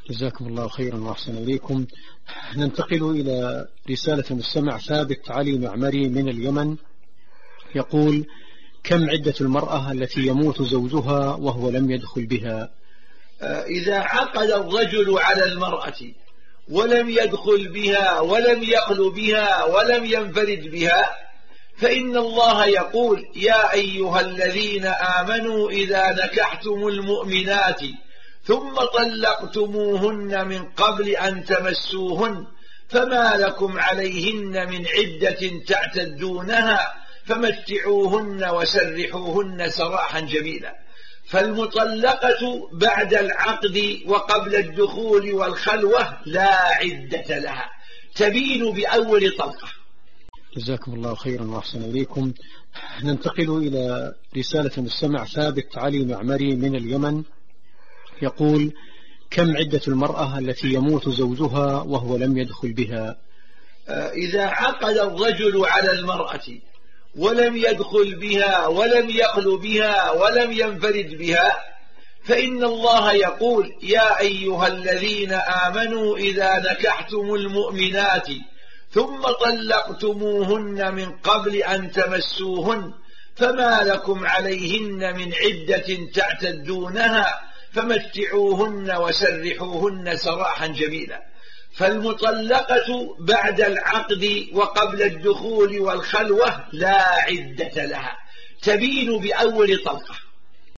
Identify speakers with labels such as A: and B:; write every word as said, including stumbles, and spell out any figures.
A: جزاكم الله خيرا وأحسن إليكم. ننتقل إلى رسالة المستمع ثابت علي معمري من اليمن، يقول: كم عدة المرأة التي يموت زوجها وهو لم يدخل بها؟
B: إذا عقد الرجل على المرأة ولم يدخل بها ولم يخل بها ولم ينفرد بها، فإن الله يقول: يا أيها الذين آمنوا إذا نكحتم المؤمنات ثم طلقتموهن من قبل أن تمسوهن فما لكم عليهن من عدة تعتدونها فمتعوهن وسرحوهن سراحا جميلا. فالمطلقة بعد العقد وقبل الدخول والخلوة لا عدة لها، تبين بأول طلقة.
A: جزاكم الله خيرا وأحسن إليكم. ننتقل إلى رسالة المستمع ثابت علي معمري من اليمن، يقول: كم عدة المرأة التي يموت زوجها وهو لم يدخل بها؟
B: إذا عقد الرجل على المرأة ولم يدخل بها ولم يخل بها ولم ينفرد بها، فإن الله يقول: يا أيها الذين آمنوا إذا نكحتم المؤمنات ثم طلقتموهن من قبل أن تمسوهن فما لكم عليهن من عدة تعتدونها فمتعوهن وسرحوهن سراحا جميلا. فالمطلقة بعد العقد وقبل الدخول والخلوة لا عدة لها، تبين بأول طلقة.